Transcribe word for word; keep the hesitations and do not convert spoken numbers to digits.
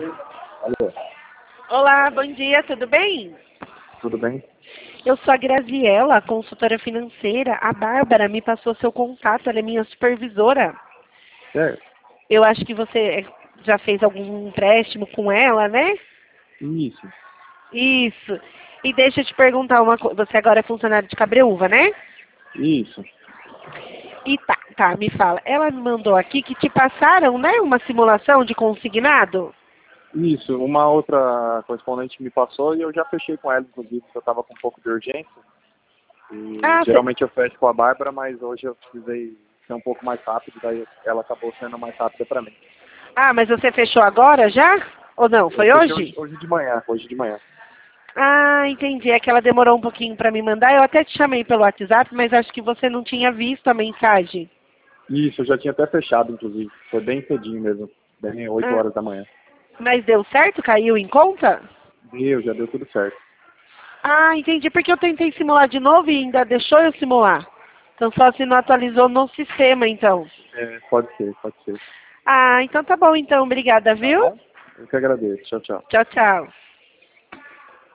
Alô, Olá, bom dia, tudo bem? tudo bem? Eu sou a Graziela, consultora financeira. A Bárbara me passou seu contato, ela é minha supervisora. Certo. Eu acho que você já fez algum empréstimo com ela, né? Isso, Isso. E deixa eu te perguntar uma coisa. Você agora é funcionário de Cabreúva, né? isso, E tá, tá, me fala. Ela me mandou aqui que te passaram, né, uma simulação de consignado? isso. Uma outra correspondente me passou e eu já fechei com ela, inclusive, porque eu estava com um pouco de urgência. E Ah, cê... geralmente eu fecho com a Bárbara, mas hoje eu precisei ser um pouco mais rápido, daí ela acabou sendo mais rápida para mim. ah, mas você fechou agora já? Ou não? Eu Foi fechei hoje, hoje? hoje de manhã, hoje de manhã. Ah, entendi. É que ela demorou um pouquinho para me mandar. Eu até te chamei pelo WhatsApp, mas acho que você não tinha visto a mensagem. Isso, eu já tinha até fechado, inclusive. Foi bem cedinho mesmo, bem oito Ah, horas da manhã. mas deu certo? Caiu em conta? Deu, já deu tudo certo. Ah, entendi. Porque eu tentei simular de novo e ainda deixou eu simular. Então só se não atualizou no sistema, então. É, pode ser, pode ser. Ah, então tá bom, então. Obrigada, Tá viu? bom? Eu que agradeço. Tchau, tchau. Tchau, tchau.